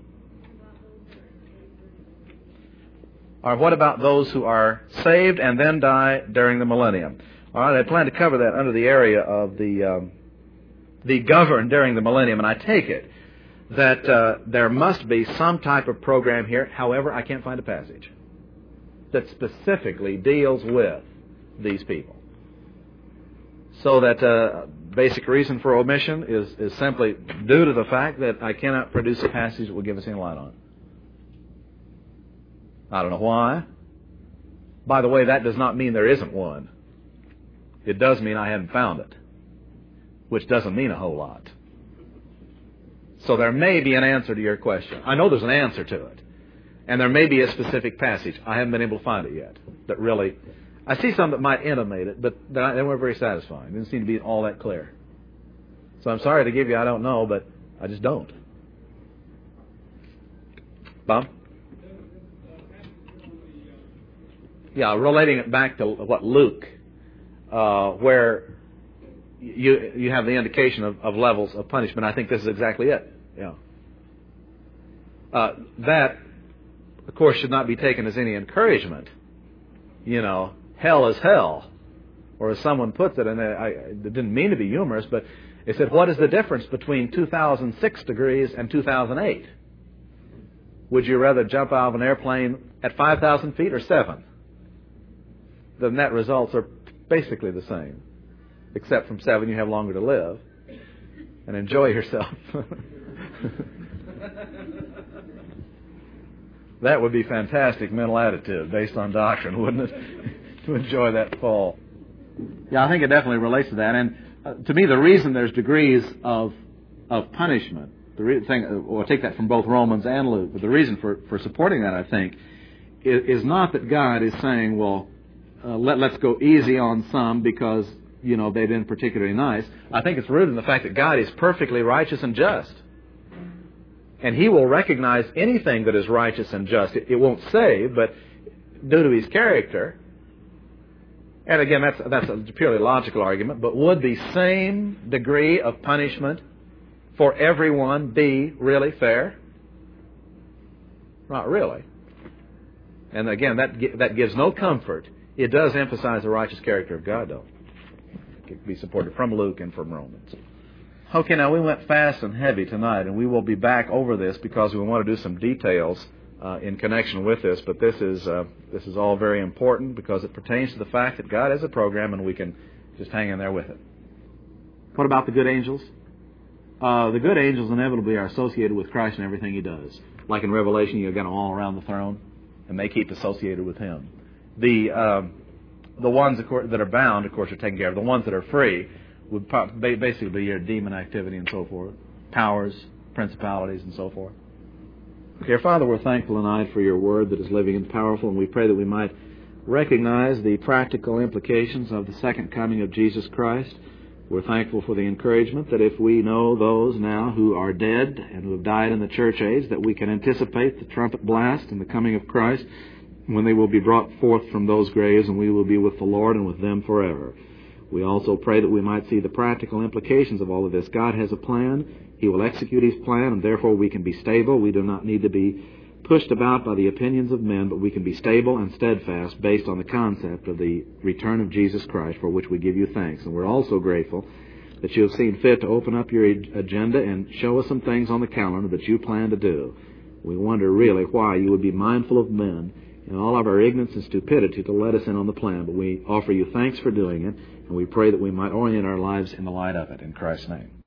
Speaker 1: All right, what about those who are saved and then die during the millennium? All right, I plan to cover that under the area of the um, the governed during the millennium, and I take it that uh, there must be some type of program here. However, I can't find a passage that specifically deals with these people. So that uh, basic reason for omission is, is simply due to the fact that I cannot produce a passage that will give us any light on it. I don't know why. By the way, that does not mean there isn't one. It does mean I haven't found it, which doesn't mean a whole lot. So there may be an answer to your question. I know there's an answer to it. And there may be a specific passage. I haven't been able to find it yet. That really, I see some that might intimate it, but they weren't very satisfying. It didn't seem to be all that clear. So I'm sorry to give you, I don't know, but I just don't. Bob? Yeah, relating it back to what Luke, uh, where you you have the indication of, of levels of punishment. I think this is exactly it. Yeah. Uh, that, of course, should not be taken as any encouragement. You know, hell is hell, or as someone puts it, and I, it didn't mean to be humorous, but it said, "What is the difference between two thousand six degrees and two thousand eight? Would you rather jump out of an airplane at five thousand feet or seven?" The net results are basically the same, except from seven you have longer to live and enjoy yourself. That would be fantastic mental attitude based on doctrine, wouldn't it? To enjoy that fall. Yeah, I think it definitely relates to that. And uh, to me, the reason there's degrees of of punishment, the re- thing, we'll take that from both Romans and Luke, but the reason for, for supporting that, I think, is, is not that God is saying, well, Uh, let, let's go easy on some because, you know, they've been particularly nice. I think it's rooted in the fact that God is perfectly righteous and just. And He will recognize anything that is righteous and just. It, it won't save, but due to His character. And again, that's, that's a purely logical argument, but would the same degree of punishment for everyone be really fair? Not really. And again, that that gives no comfort. It does emphasize the righteous character of God, though. It can be supported from Luke and from Romans. Okay, now we went fast and heavy tonight, and we will be back over this because we want to do some details uh, in connection with this. But this is uh, this is all very important because it pertains to the fact that God has a program, and we can just hang in there with it. What about the good angels? Uh, the good angels inevitably are associated with Christ and everything He does. Like in Revelation, you've got them all around the throne, and they keep associated with Him. The um, the ones of course, that are bound, of course, are taken care of. The ones that are free would basically be your demon activity and so forth, powers, principalities, and so forth. Okay, Father, we're thankful tonight for Your Word that is living and powerful, and we pray that we might recognize the practical implications of the second coming of Jesus Christ. We're thankful for the encouragement that if we know those now who are dead and who have died in the church age, that we can anticipate the trumpet blast and the coming of Christ, when they will be brought forth from those graves, and we will be with the Lord and with them forever. We also pray that we might see the practical implications of all of this. God has a plan. He will execute His plan, and therefore we can be stable. We do not need to be pushed about by the opinions of men, but we can be stable and steadfast based on the concept of the return of Jesus Christ, for which we give You thanks. And we're also grateful that You have seen fit to open up Your agenda and show us some things on the calendar that You plan to do. We wonder really why You would be mindful of men in all of our ignorance and stupidity to let us in on the plan. But we offer You thanks for doing it, and we pray that we might orient our lives in the light of it. In Christ's name.